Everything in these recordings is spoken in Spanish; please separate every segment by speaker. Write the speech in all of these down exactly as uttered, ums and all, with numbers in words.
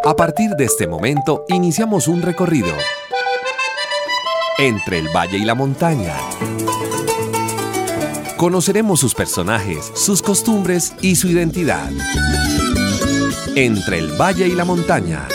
Speaker 1: A partir de este momento, iniciamos un recorrido entre el valle y la montaña. Conoceremos sus personajes, sus costumbres y su identidad. Entre el valle y la montaña.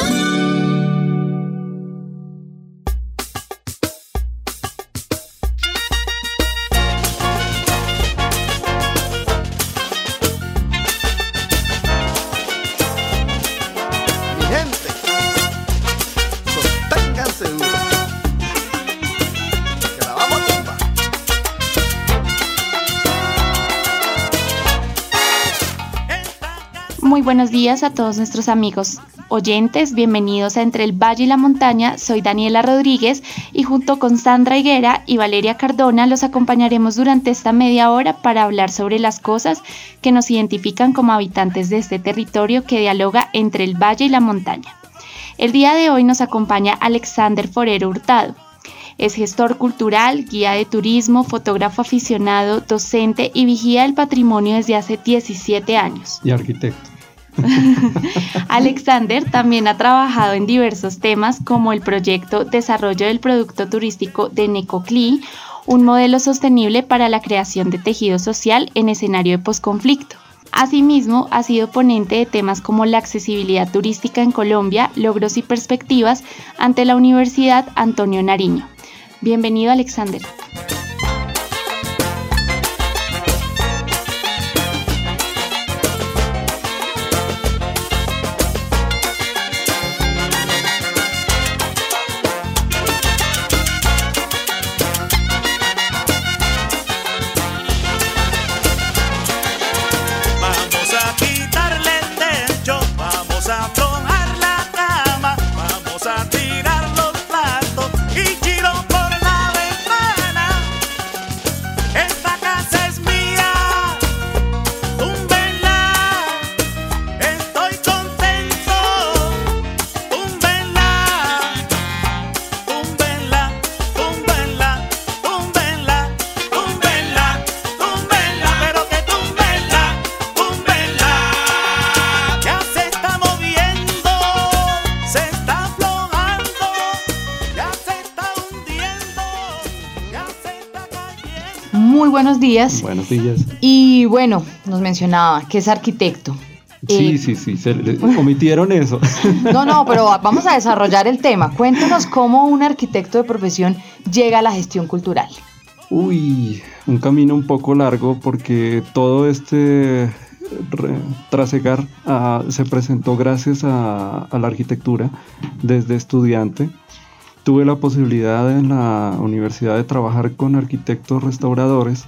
Speaker 2: Muy buenos días a todos nuestros amigos oyentes, bienvenidos a Entre el Valle y la Montaña. Soy Daniela Rodríguez y junto con Sandra Higuera y Valeria Cardona los acompañaremos durante esta media hora para hablar sobre las cosas que nos identifican como habitantes de este territorio que dialoga entre el valle y la montaña. El día de hoy nos acompaña Alexander Forero Hurtado. Es gestor cultural, guía de turismo, fotógrafo aficionado, docente y vigía del patrimonio desde hace diecisiete años.
Speaker 3: Y arquitecto.
Speaker 2: Alexander también ha trabajado en diversos temas como el proyecto Desarrollo del Producto Turístico de Necoclí, un modelo sostenible para la creación de tejido social en escenario de posconflicto. Asimismo, ha sido ponente de temas como la accesibilidad turística en Colombia, logros y perspectivas ante la Universidad Antonio Nariño. Bienvenido, Alexander. Buenos días.
Speaker 3: Buenos días.
Speaker 4: Y bueno, nos mencionaba que es arquitecto.
Speaker 3: Sí,
Speaker 4: eh,
Speaker 3: sí, sí, se le, omitieron eso.
Speaker 4: No, no, pero vamos a desarrollar el tema. Cuéntanos cómo un arquitecto de profesión llega a la gestión cultural.
Speaker 3: Uy, un camino un poco largo porque todo este re, trasegar uh, se presentó gracias a, a la arquitectura desde estudiante. Tuve la posibilidad en la universidad de trabajar con arquitectos restauradores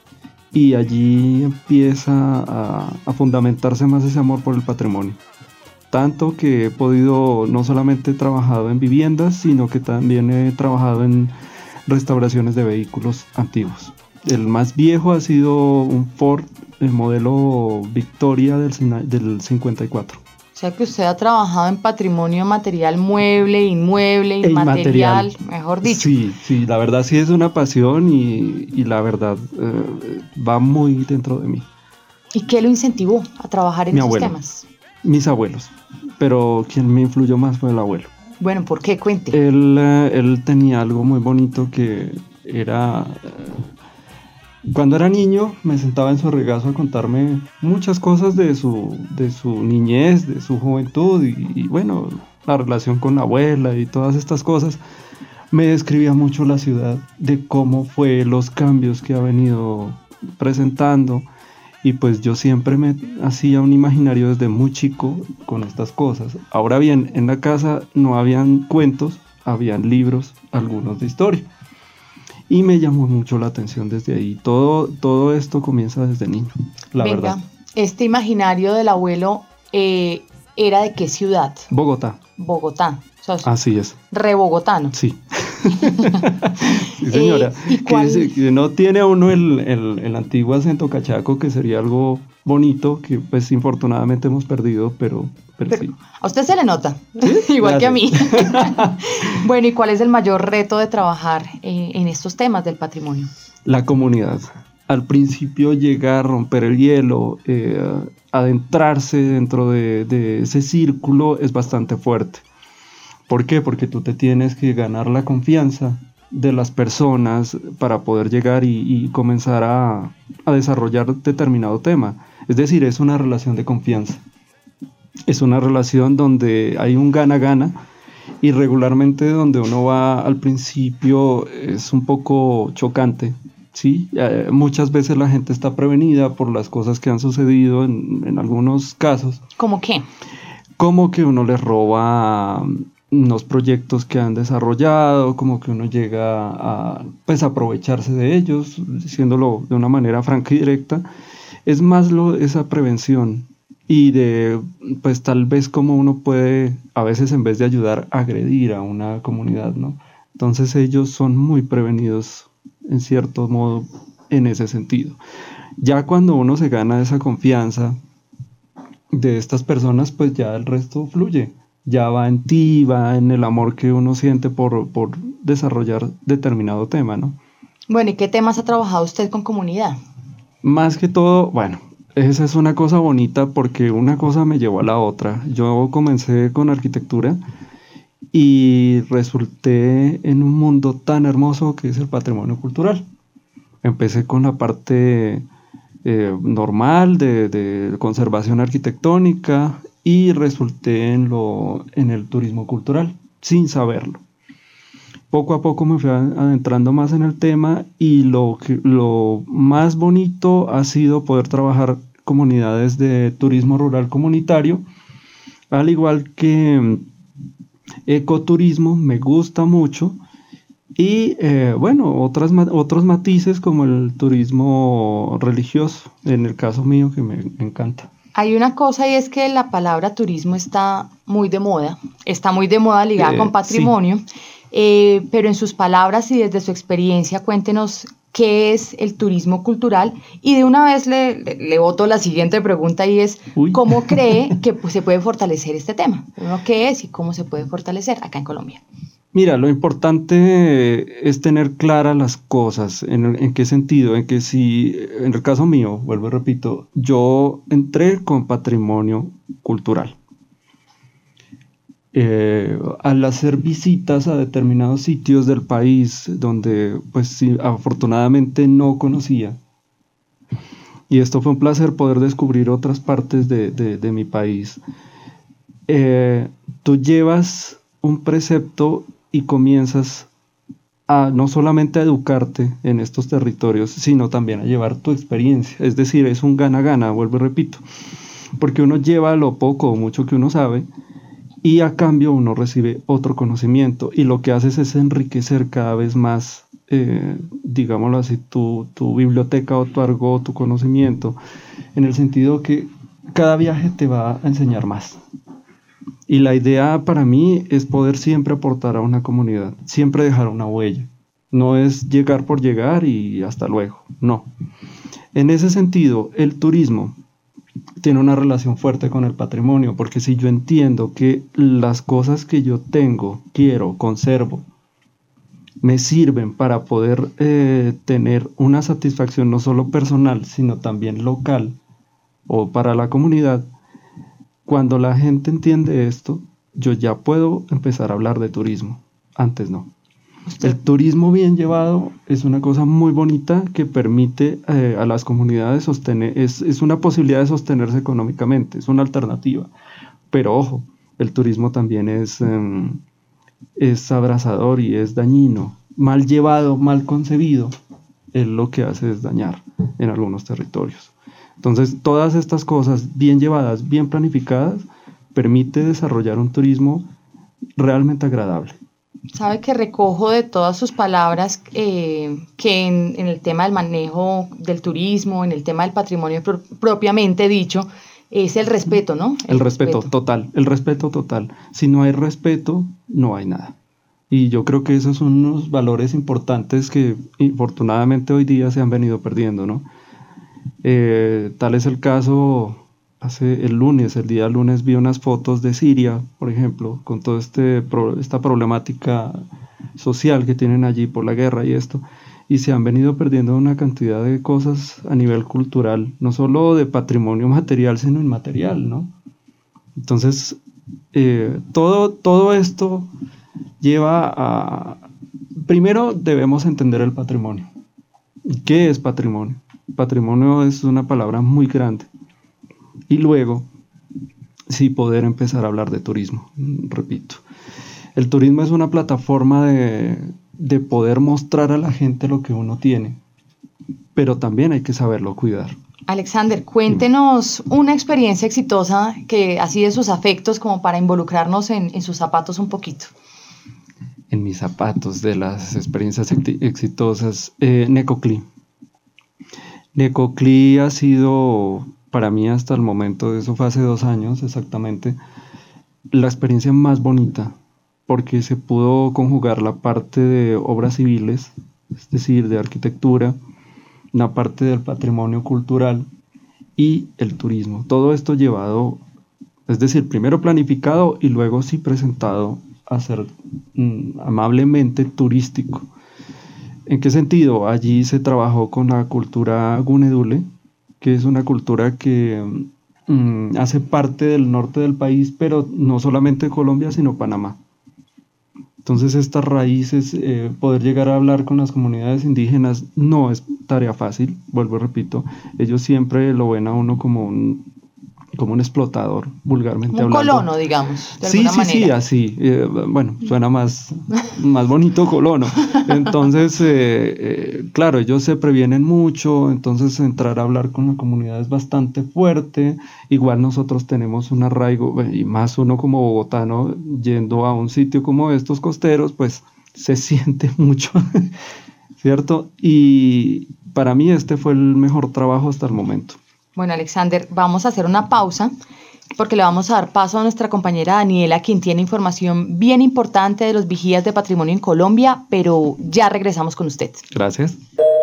Speaker 3: y allí empieza a, a fundamentarse más ese amor por el patrimonio. Tanto que he podido, no solamente he trabajado en viviendas, sino que también he trabajado en restauraciones de vehículos antiguos. El más viejo ha sido un Ford, el modelo Victoria del, del cincuenta y cuatro.
Speaker 4: O sea que usted ha trabajado en patrimonio material, mueble, inmueble, inmaterial, inmaterial. Mejor dicho.
Speaker 3: Sí, sí, la verdad sí es una pasión y, y la verdad eh, va muy dentro de mí.
Speaker 4: ¿Y qué lo incentivó a trabajar en
Speaker 3: Mi
Speaker 4: esos
Speaker 3: abuelo,
Speaker 4: temas?
Speaker 3: Mis abuelos, pero quien me influyó más fue el abuelo.
Speaker 4: Bueno, ¿por qué? Cuente.
Speaker 3: Él, eh, él tenía algo muy bonito que era... Eh, Cuando era niño me sentaba en su regazo a contarme muchas cosas de su, de su niñez, de su juventud y, y bueno, la relación con la abuela y todas estas cosas. Me describía mucho la ciudad, de cómo fue los cambios que ha venido presentando y pues yo siempre me hacía un imaginario desde muy chico con estas cosas. Ahora bien, en la casa no habían cuentos, habían libros, algunos de historia. Y me llamó mucho la atención desde ahí. Todo, todo esto comienza desde niño, la
Speaker 4: Venga,
Speaker 3: verdad.
Speaker 4: Este imaginario del abuelo eh, ¿era de qué ciudad?
Speaker 3: Bogotá.
Speaker 4: Bogotá. O sea,
Speaker 3: así es.
Speaker 4: Re bogotano.
Speaker 3: Sí. Sí, señora.
Speaker 4: Eh, ¿y cuál?
Speaker 3: Que, que no tiene a uno el, el, el antiguo acento cachaco, que sería algo bonito, que pues infortunadamente hemos perdido, pero, pero, pero sí.
Speaker 4: A usted se le nota,
Speaker 3: ¿Sí?
Speaker 4: igual
Speaker 3: Gracias.
Speaker 4: que a mí. Bueno, ¿y cuál es el mayor reto de trabajar eh, en estos temas del patrimonio?
Speaker 3: La comunidad. al principio llega a romper el hielo, eh, adentrarse dentro de, de ese círculo es bastante fuerte. ¿Por qué? Porque tú te tienes que ganar la confianza de las personas para poder llegar y, y comenzar a, a desarrollar determinado tema. Es decir, es una relación de confianza. Es una relación donde hay un gana-gana y regularmente donde uno va al principio es un poco chocante, ¿sí? Eh, muchas veces la gente está prevenida por las cosas que han sucedido en, en algunos casos.
Speaker 4: ¿Cómo qué?
Speaker 3: Como que uno les roba unos proyectos que han desarrollado, como que uno llega a pues, aprovecharse de ellos, diciéndolo de una manera franca y directa. Es más lo, esa prevención y de, pues tal vez como uno puede, a veces en vez de ayudar, agredir a una comunidad, ¿no? Entonces ellos son muy prevenidos, en cierto modo, en ese sentido. Ya cuando uno se gana esa confianza de estas personas, pues ya el resto fluye. Ya va en ti, va en el amor que uno siente por, por desarrollar determinado tema, ¿no?
Speaker 4: Bueno, ¿y qué temas ha trabajado usted con comunidad?
Speaker 3: Más que todo, bueno, esa es una cosa bonita porque una cosa me llevó a la otra. Yo comencé con arquitectura y resulté en un mundo tan hermoso que es el patrimonio cultural. Empecé con la parte eh, normal de, de conservación arquitectónica y resulté en, lo, en el turismo cultural, sin saberlo. Poco a poco me fui adentrando más en el tema y lo, que, lo más bonito ha sido poder trabajar comunidades de turismo rural comunitario, al igual que ecoturismo, me gusta mucho, y eh, bueno, otras, otros matices como el turismo religioso, en el caso mío que me encanta.
Speaker 4: Hay una cosa y es que la palabra turismo está muy de moda, está muy de moda ligada eh, con patrimonio, sí. eh, pero en sus palabras y desde su experiencia, cuéntenos qué es el turismo cultural y de una vez le, le, le boto la siguiente pregunta y es Uy. ¿Cómo cree que pues, se puede fortalecer este tema? ¿No? ¿Qué es y cómo se puede fortalecer acá en Colombia?
Speaker 3: Mira, lo importante es tener claras las cosas. ¿En, en qué sentido? En que si, en el caso mío, vuelvo y repito, yo entré con patrimonio cultural. Eh, al hacer visitas a determinados sitios del país donde, pues, sí, afortunadamente no conocía. Y esto fue un placer poder descubrir otras partes de, de, de mi país. Eh, tú llevas un precepto y comienzas a no solamente a educarte en estos territorios, sino también a llevar tu experiencia. Es decir, es un gana-gana, vuelvo y repito, porque uno lleva lo poco o mucho que uno sabe y a cambio uno recibe otro conocimiento y lo que haces es enriquecer cada vez más, eh, digámoslo así, tu, tu biblioteca o tu argot, tu conocimiento, en el sentido que cada viaje te va a enseñar más. Y la idea para mí es poder siempre aportar a una comunidad, siempre dejar una huella. No es llegar por llegar y hasta luego, no. En ese sentido, el turismo tiene una relación fuerte con el patrimonio, porque si yo entiendo que las cosas que yo tengo, quiero, conservo, me sirven para poder eh, tener una satisfacción no solo personal, sino también local o para la comunidad, cuando la gente entiende esto, yo ya puedo empezar a hablar de turismo. Antes no. ¿Usted? El turismo bien llevado es una cosa muy bonita que permite eh, a las comunidades sostener, es, es una posibilidad de sostenerse económicamente, es una alternativa. Pero ojo, el turismo también es, eh, es abrasador y es dañino. Mal llevado, mal concebido, es lo que hace es dañar en algunos territorios. Entonces, todas estas cosas bien llevadas, bien planificadas, permite desarrollar un turismo realmente agradable.
Speaker 4: Sabe que recojo de todas sus palabras eh, que en, en el tema del manejo del turismo, en el tema del patrimonio pro- propiamente dicho, es el respeto, ¿no?
Speaker 3: El, el respeto, respeto total, el respeto total. Si no hay respeto, no hay nada. Y yo creo que esos son unos valores importantes que infortunadamente hoy día se han venido perdiendo, ¿no? Eh, tal es el caso, hace el lunes, el día lunes vi unas fotos de Siria, por ejemplo, con toda este, esta problemática social que tienen allí por la guerra y esto, y se han venido perdiendo una cantidad de cosas a nivel cultural, no solo de patrimonio material, sino inmaterial, ¿no? Entonces, eh, todo, todo esto lleva a... Primero debemos entender el patrimonio. ¿Qué es patrimonio? Patrimonio es una palabra muy grande. Y luego, sí, poder empezar a hablar de turismo, repito. El turismo es una plataforma de, de poder mostrar a la gente lo que uno tiene, pero también hay que saberlo cuidar.
Speaker 4: Alexander, cuéntenos una experiencia exitosa que así de sus afectos como para involucrarnos en, en sus zapatos un poquito.
Speaker 3: En mis zapatos de las experiencias exitosas, eh, Necoclí. Necoclí ha sido para mí hasta el momento, eso fue hace dos años exactamente, la experiencia más bonita, porque se pudo conjugar la parte de obras civiles, es decir, de arquitectura, una parte del patrimonio cultural y el turismo. Todo esto llevado, es decir, primero planificado y luego sí presentado a ser mm, amablemente turístico. ¿En qué sentido? Allí se trabajó con la cultura Gunedule, que es una cultura que mm, hace parte del norte del país, pero no solamente Colombia, sino Panamá. Entonces estas raíces, eh, poder llegar a hablar con las comunidades indígenas no es tarea fácil, vuelvo y repito, ellos siempre lo ven a uno como un, como un explotador, vulgarmente
Speaker 4: un
Speaker 3: hablando.
Speaker 4: Un colono, digamos, de
Speaker 3: sí,
Speaker 4: alguna
Speaker 3: sí,
Speaker 4: manera.
Speaker 3: Sí, así, eh, bueno, suena más, más bonito colono. Entonces, eh, eh, claro, ellos se previenen mucho, entonces entrar a hablar con la comunidad es bastante fuerte. Igual nosotros tenemos un arraigo, y más uno como bogotano, yendo a un sitio como estos costeros, pues se siente mucho, ¿cierto? Y para mí este fue el mejor trabajo hasta el momento.
Speaker 4: Bueno, Alexander, vamos a hacer una pausa porque le vamos a dar paso a nuestra compañera Daniela, quien tiene información bien importante de los vigías de patrimonio en Colombia, pero ya regresamos con usted.
Speaker 3: Gracias.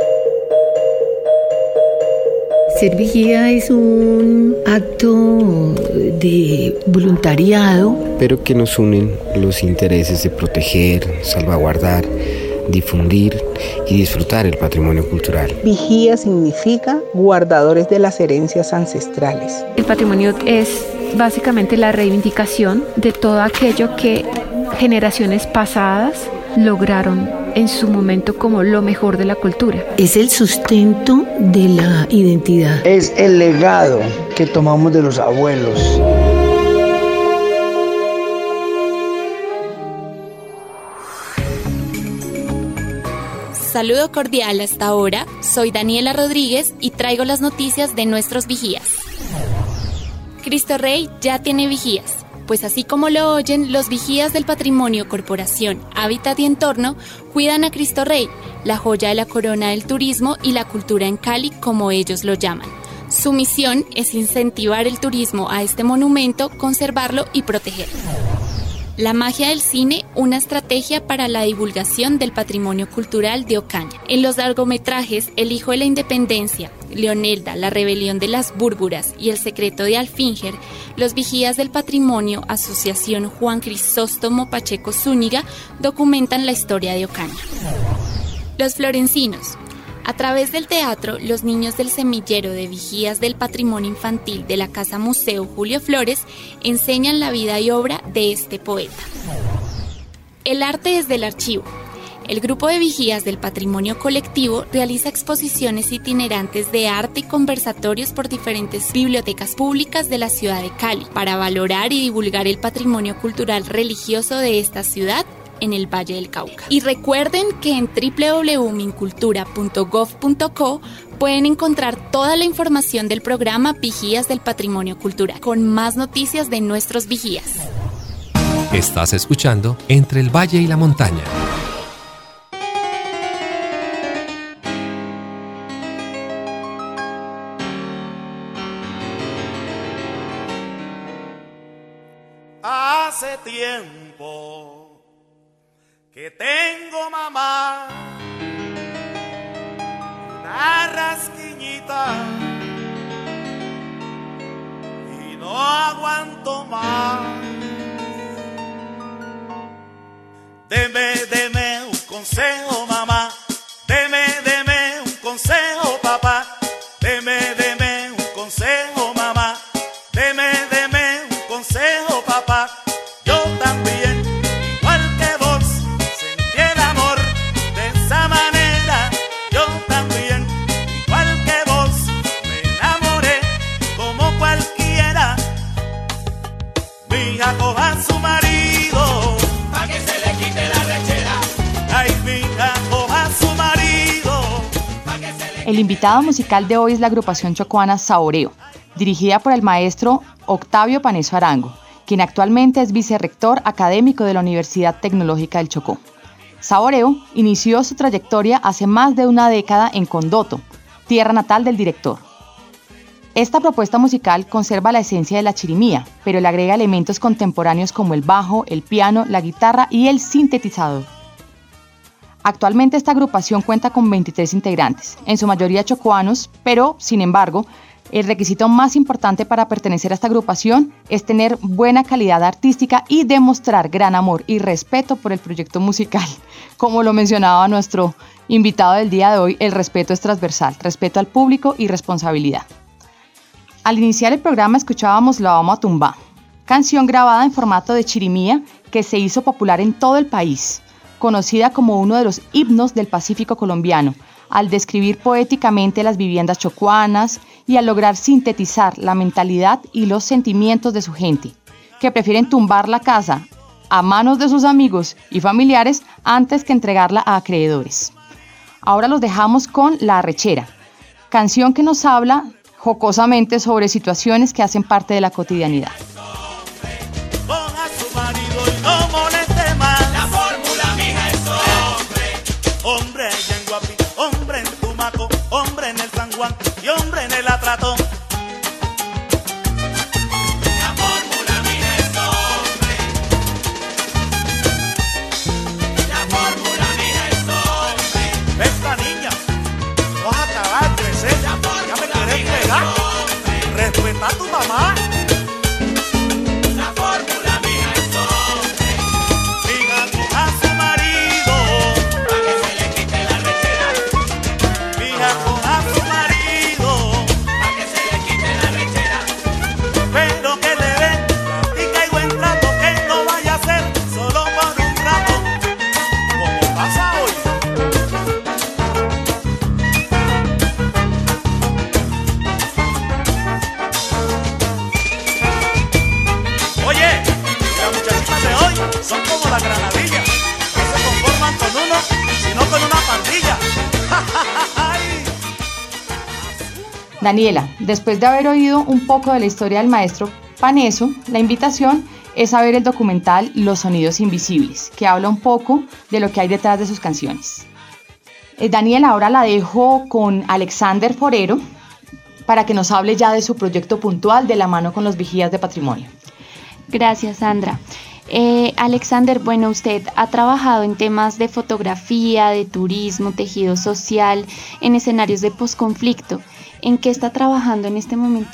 Speaker 5: Ser vigía es un acto de voluntariado,
Speaker 6: pero que nos unen los intereses de proteger, salvaguardar, difundir y disfrutar el patrimonio cultural.
Speaker 7: Vigía significa guardadores de las herencias ancestrales.
Speaker 8: El patrimonio es básicamente la reivindicación de todo aquello que generaciones pasadas lograron en su momento como lo mejor de la cultura.
Speaker 5: Es el sustento de la identidad.
Speaker 9: Es el legado que tomamos de los abuelos.
Speaker 10: Saludo cordial hasta ahora, soy Daniela Rodríguez y traigo las noticias de nuestros vigías. Cristo Rey ya tiene vigías, pues así como lo oyen, los vigías del patrimonio Corporación, Hábitat y Entorno cuidan a Cristo Rey, la joya de la corona del turismo y la cultura en Cali, como ellos lo llaman. Su misión es incentivar el turismo a este monumento, conservarlo y protegerlo. La magia del cine, una estrategia para la divulgación del patrimonio cultural de Ocaña. En los largometrajes El hijo de la independencia, Leonelda, La rebelión de las búrburas y El secreto de Alfínger, los vigías del patrimonio, Asociación Juan Crisóstomo Pacheco Zúñiga, documentan la historia de Ocaña. Los florencinos. A través del teatro, los niños del semillero de vigías del patrimonio infantil de la Casa Museo Julio Flores enseñan la vida y obra de este poeta. El arte desde el archivo. El grupo de vigías del patrimonio colectivo realiza exposiciones itinerantes de arte y conversatorios por diferentes bibliotecas públicas de la ciudad de Cali para valorar y divulgar el patrimonio cultural religioso de esta ciudad en el Valle del Cauca. Y recuerden que en doble u doble u doble u punto mincultura punto gov punto co pueden encontrar toda la información del programa Vigías del Patrimonio Cultural, con más noticias de nuestros vigías.
Speaker 1: Estás escuchando Entre el Valle y la Montaña.
Speaker 11: Hace tiempo que tengo, mamá, una rasquiñita y no aguanto más. Deme, deme un consejo, mamá, deme, deme papá, yo también, igual que vos, sentí el amor de esa manera. Yo también, igual que vos, me enamoré como cualquiera. Mi hija coja a su marido, pa' que se le quite la rechera. Ay, mi hija coja a su marido, pa' que se le...
Speaker 4: El invitado musical de hoy es la agrupación chocuana Saboreo, dirigida por el maestro Octavio Paneso Arango, quien actualmente es vicerrector académico de la Universidad Tecnológica del Chocó. Saboreo inició su trayectoria hace más de una década en Condoto, tierra natal del director. Esta propuesta musical conserva la esencia de la chirimía, pero le agrega elementos contemporáneos como el bajo, el piano, la guitarra y el sintetizador. Actualmente esta agrupación cuenta con veintitrés integrantes, en su mayoría chocuanos, pero, sin embargo, el requisito más importante para pertenecer a esta agrupación es tener buena calidad artística y demostrar gran amor y respeto por el proyecto musical. Como lo mencionaba nuestro invitado del día de hoy, el respeto es transversal, respeto al público y responsabilidad. Al iniciar el programa escuchábamos La Vamos a Tumbar, canción grabada en formato de chirimía que se hizo popular en todo el país, conocida como uno de los himnos del Pacífico colombiano, al describir poéticamente las viviendas chocuanas y al lograr sintetizar la mentalidad y los sentimientos de su gente, que prefieren tumbar la casa a manos de sus amigos y familiares antes que entregarla a acreedores. Ahora los dejamos con La Arrechera, canción que nos habla jocosamente sobre situaciones que hacen parte de la cotidianidad.
Speaker 11: Hombre allá en Guapi, hombre en Tumaco, hombre en el San Juan y hombre en el Atratón. La fórmula mía es hombre. La fórmula mía es hombre. Esta niña, vas a acabar de crecer, ya me quieres pegar. Respeta a tu mamá. Son como las granadillas, que se conforman con uno, sino con una pandilla.
Speaker 4: Daniela, después de haber oído un poco de la historia del maestro Paneso, la invitación es a ver el documental Los Sonidos Invisibles, que habla un poco de lo que hay detrás de sus canciones. Eh, Daniela, ahora la dejo con Alexander Forero para que nos hable ya de su proyecto puntual de la mano con los Vigías de Patrimonio.
Speaker 2: Gracias, Sandra. Eh, Alexander, bueno, usted ha trabajado en temas de fotografía, de turismo, tejido social, en escenarios de posconflicto. ¿En qué está trabajando en este momento?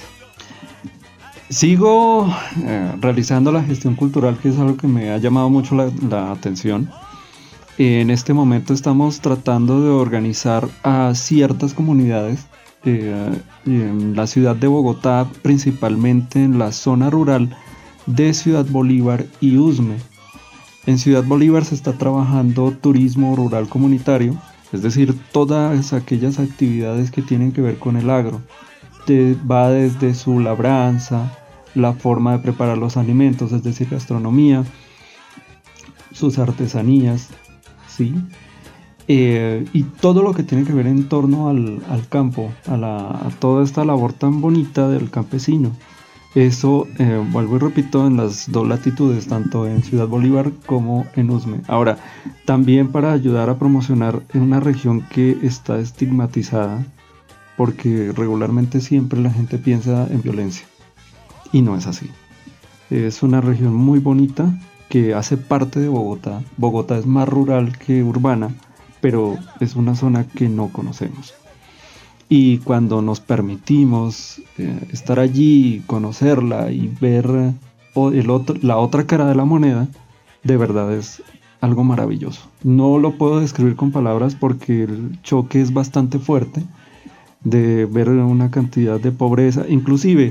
Speaker 3: Sigo eh, realizando la gestión cultural, que es algo que me ha llamado mucho la, la atención. En este momento estamos tratando de organizar a ciertas comunidades eh, en la ciudad de Bogotá, principalmente en la zona rural de Ciudad Bolívar y Usme. En Ciudad Bolívar se está trabajando turismo rural comunitario, es decir, todas aquellas actividades que tienen que ver con el agro. De, va desde su labranza, la forma de preparar los alimentos, es decir, gastronomía, sus artesanías, ¿sí? Eh, y todo lo que tiene que ver en torno al, al campo, a, la, a toda esta labor tan bonita del campesino. Eso, eh, vuelvo y repito, en las dos latitudes, tanto en Ciudad Bolívar como en Usme. Ahora, también para ayudar a promocionar en una región que está estigmatizada, porque regularmente siempre la gente piensa en violencia, y no es así. Es una región muy bonita que hace parte de Bogotá. Bogotá es más rural que urbana, pero es una zona que no conocemos. Y cuando nos permitimos eh, estar allí, conocerla y ver el otro, la otra cara de la moneda, de verdad es algo maravilloso. No lo puedo describir con palabras porque el choque es bastante fuerte de ver una cantidad de pobreza. Inclusive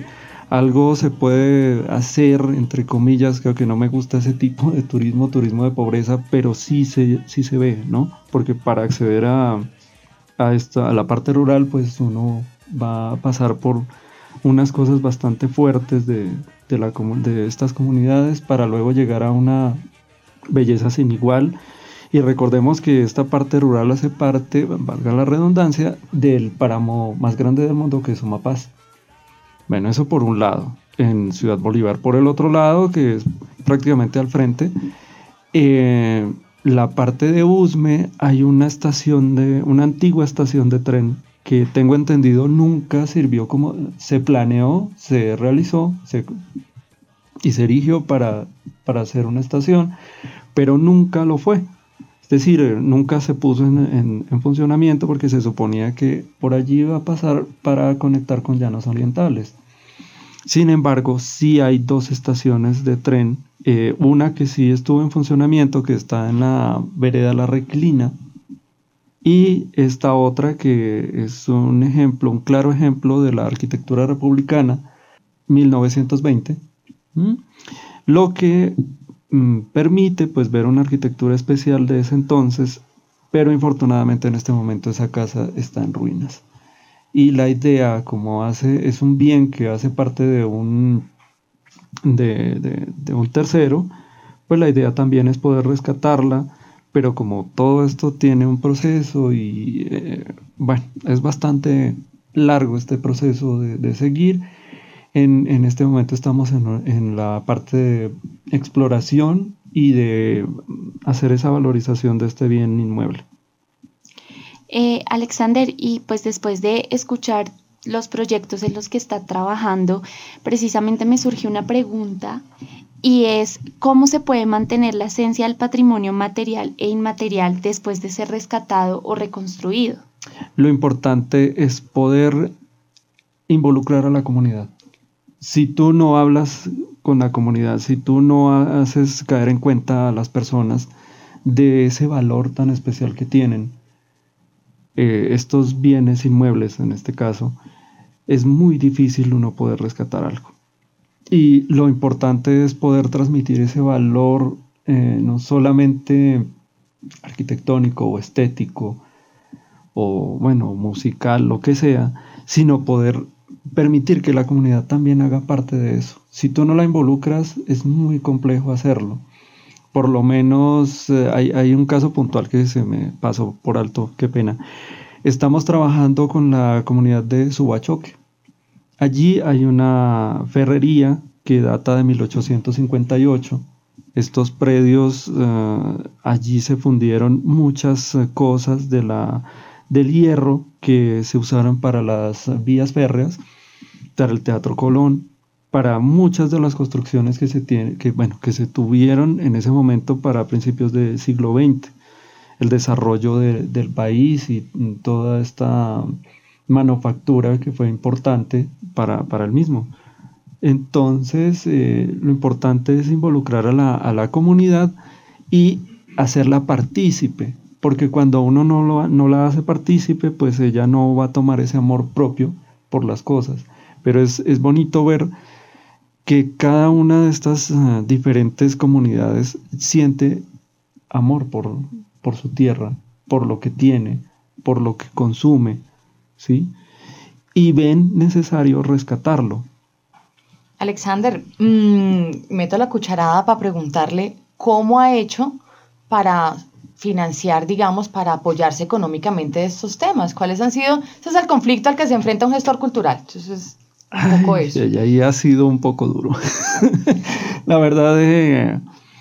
Speaker 3: algo se puede hacer, entre comillas, creo que no me gusta ese tipo de turismo, turismo de pobreza, pero sí se, sí se ve, ¿no? Porque para acceder a, a, esta, a la parte rural, pues uno va a pasar por unas cosas bastante fuertes de, de, la, de estas comunidades para luego llegar a una belleza sin igual. Y recordemos que esta parte rural hace parte, valga la redundancia, del páramo más grande del mundo, que es Sumapaz. Bueno, eso por un lado, en Ciudad Bolívar. Por el otro lado, que es prácticamente al frente, eh, la parte de Usme, hay una estación de, una antigua estación de tren que tengo entendido nunca sirvió como, se planeó, se realizó se, y se erigió para, para hacer una estación, pero nunca lo fue. Es decir, nunca se puso en, en, en funcionamiento porque se suponía que por allí iba a pasar para conectar con llanos orientales. Sin embargo, sí hay dos estaciones de tren, eh, una que sí estuvo en funcionamiento, que está en la vereda La Reclina, y esta otra que es un ejemplo, un claro ejemplo de la arquitectura republicana, mil novecientos veinte, ¿Mm? lo que permite pues ver una arquitectura especial de ese entonces, pero infortunadamente en este momento esa casa está en ruinas. Y la idea, como hace, es un bien que hace parte de un, de, de, de un tercero, pues la idea también es poder rescatarla, pero como todo esto tiene un proceso y eh, bueno, es bastante largo este proceso de, de seguir. En, en este momento estamos en, en la parte de exploración y de hacer esa valorización de este bien inmueble.
Speaker 2: Eh, Alexander, y pues después de escuchar los proyectos en los que está trabajando, precisamente me surgió una pregunta y es ¿cómo se puede mantener la esencia del patrimonio material e inmaterial después de ser rescatado o reconstruido?
Speaker 3: Lo importante es poder involucrar a la comunidad. Si tú no hablas con la comunidad, si tú no haces caer en cuenta a las personas de ese valor tan especial que tienen eh, estos bienes inmuebles, en este caso, es muy difícil uno poder rescatar algo. Y lo importante es poder transmitir ese valor eh, no solamente arquitectónico o estético o bueno, musical, lo que sea, sino poder permitir que la comunidad también haga parte de eso. Si tú no la involucras, es muy complejo hacerlo. Por lo menos eh, hay, hay un caso puntual que se me pasó por alto, qué pena. Estamos trabajando con la comunidad de Subachoque. Allí hay una ferrería que data de mil ochocientos cincuenta y ocho. Estos predios, uh, allí se fundieron muchas uh, cosas de la, del hierro que se usaron para las vías férreas, para el Teatro Colón, para muchas de las construcciones que se, tiene, que, bueno, que se tuvieron en ese momento para principios del siglo veinte. El desarrollo de, del país y toda esta manufactura que fue importante para, para el mismo. Entonces, eh, lo importante es involucrar a la, a la comunidad y hacerla partícipe, porque cuando uno no, lo, no la hace partícipe, pues ella no va a tomar ese amor propio por las cosas. Pero es, es bonito ver que cada una de estas uh, diferentes comunidades siente amor por, por su tierra, por lo que tiene, por lo que consume, ¿sí? Y ven necesario rescatarlo.
Speaker 4: Alexander, mmm, meto la cucharada para preguntarle cómo ha hecho para financiar, digamos, para apoyarse económicamente de estos temas. ¿Cuáles han sido? Ese es el conflicto al que se enfrenta un gestor cultural. Entonces, un poco
Speaker 3: Ay,
Speaker 4: eso.
Speaker 3: Y ahí ha sido un poco duro. La verdad eh,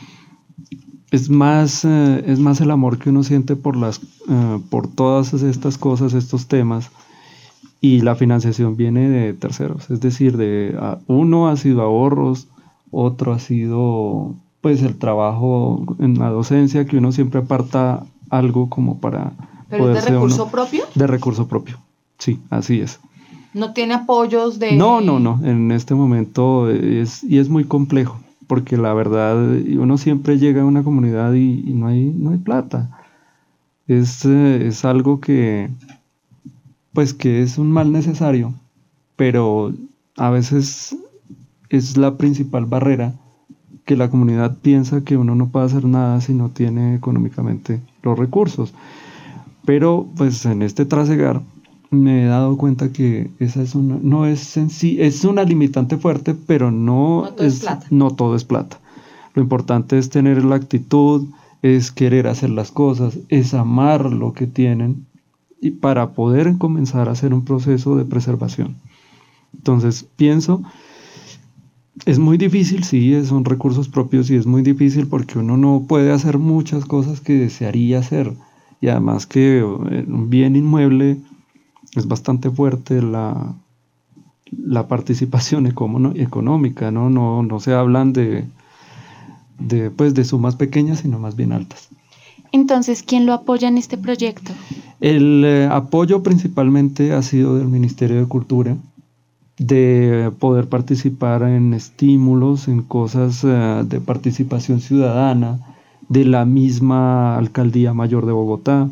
Speaker 3: es más eh, es más el amor que uno siente por las eh, por todas estas cosas, estos temas. Y la financiación viene de terceros, es decir, de uh, uno ha sido ahorros, otro ha sido pues el trabajo en la docencia, que uno siempre aparta algo como para...
Speaker 4: ¿Pero es de recurso uno, propio?
Speaker 3: De recurso propio, sí, así es.
Speaker 4: ¿No tiene apoyos de...?
Speaker 3: No, no, no, en este momento es, y es muy complejo, porque la verdad uno siempre llega a una comunidad y, y no hay, no hay plata. Es, es algo que... pues que es un mal necesario, pero a veces es la principal barrera, que la comunidad piensa que uno no puede hacer nada si no tiene económicamente los recursos. Pero pues en este trasegar me he dado cuenta que esa es una, no es sencilla, es una limitante fuerte, pero no,
Speaker 4: no, todo
Speaker 3: es,
Speaker 4: es plata.
Speaker 3: no todo es plata. Lo importante es tener la actitud, es querer hacer las cosas, es amar lo que tienen y para poder comenzar a hacer un proceso de preservación. Entonces pienso, es muy difícil, sí, son recursos propios y es muy difícil porque uno no puede hacer muchas cosas que desearía hacer, y además que un bien inmueble es bastante fuerte la, la participación económica, ¿no? No, no se hablan de, de, pues, de sumas pequeñas, sino más bien altas.
Speaker 2: Entonces, ¿quién lo apoya en este proyecto?
Speaker 3: El eh, apoyo principalmente ha sido del Ministerio de Cultura, de poder participar en estímulos, en cosas uh, de participación ciudadana, de la misma Alcaldía Mayor de Bogotá.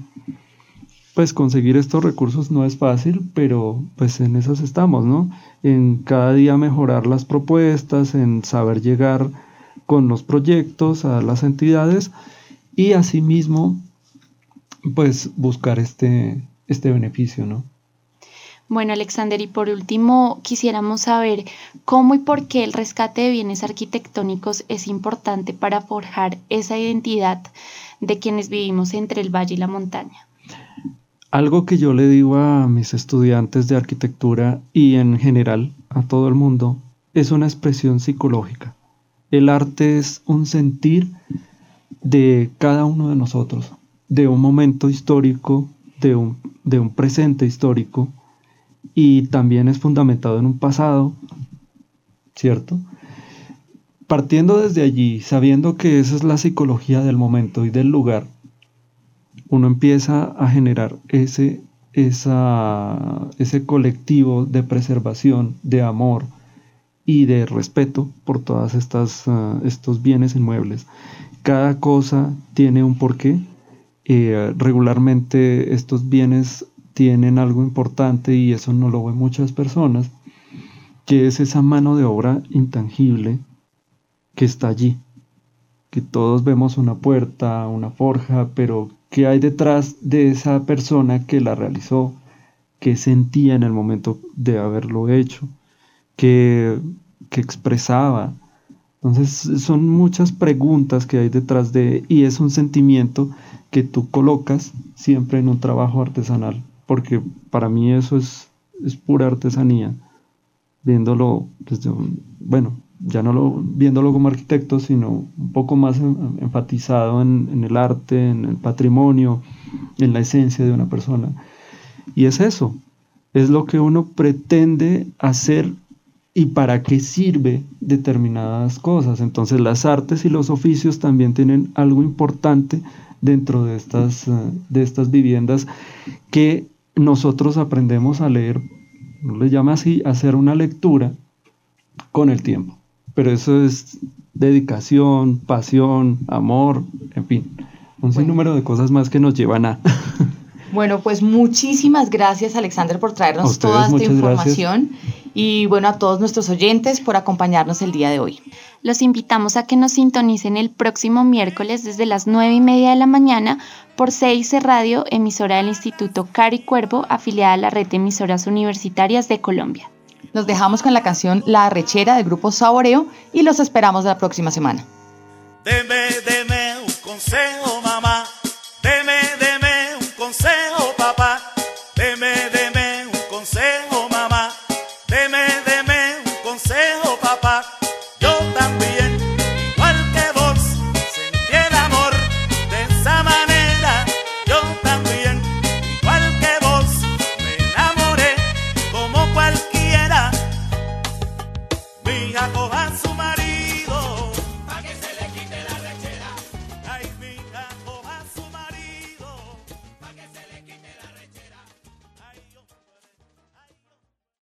Speaker 3: Pues conseguir estos recursos no es fácil, pero pues en esas estamos, ¿no? En cada día mejorar las propuestas, en saber llegar con los proyectos a las entidades y asimismo pues buscar este, este beneficio, ¿no?
Speaker 2: Bueno, Alexander, y por último quisiéramos saber cómo y por qué el rescate de bienes arquitectónicos es importante para forjar esa identidad de quienes vivimos entre el valle y la montaña.
Speaker 3: Algo que yo le digo a mis estudiantes de arquitectura y en general a todo el mundo es una expresión psicológica. El arte es un sentir de cada uno de nosotros, de un momento histórico, de un, de un presente histórico, y también es fundamentado en un pasado, ¿cierto? Partiendo desde allí, sabiendo que esa es la psicología del momento y del lugar, uno empieza a generar ese, esa, ese colectivo de preservación, de amor y de respeto por todas estas uh, estos bienes inmuebles. Cada cosa tiene un porqué. Eh, regularmente estos bienes tienen algo importante y eso no lo ven muchas personas, que es esa mano de obra intangible que está allí, que todos vemos una puerta, una forja, pero ¿qué hay detrás de esa persona que la realizó? ¿Qué sentía en el momento de haberlo hecho? ¿Qué, qué expresaba? Entonces son muchas preguntas que hay detrás de, y es un sentimiento que tú colocas siempre en un trabajo artesanal, porque para mí eso es, es pura artesanía, viéndolo desde un, bueno, ya no lo, viéndolo como arquitecto, sino un poco más en, enfatizado en, en el arte, en el patrimonio, en la esencia de una persona. Y es eso, es lo que uno pretende hacer y para qué sirve determinadas cosas. Entonces las artes y los oficios también tienen algo importante dentro de estas, de estas viviendas que nosotros aprendemos a leer, no le llama así, hacer una lectura con el tiempo. Pero eso es dedicación, pasión, amor, en fin, un sinnúmero de cosas más que nos llevan a...
Speaker 4: Bueno, pues muchísimas gracias, Alexander, por traernos toda esta información. Gracias. Y bueno, a todos nuestros oyentes por acompañarnos el día de hoy.
Speaker 2: Los invitamos a que nos sintonicen el próximo miércoles desde las nueve y media de la mañana por C I C Radio, emisora del Instituto Caro y Cuervo, afiliada a la red de emisoras universitarias de Colombia.
Speaker 4: Nos dejamos con la canción La Arrechera del grupo Saboreo y los esperamos la próxima semana.
Speaker 11: Deme, deme un consejo, mamá. Deme, deme un consejo, papá. Deme, deme un consejo, mamá. Deme,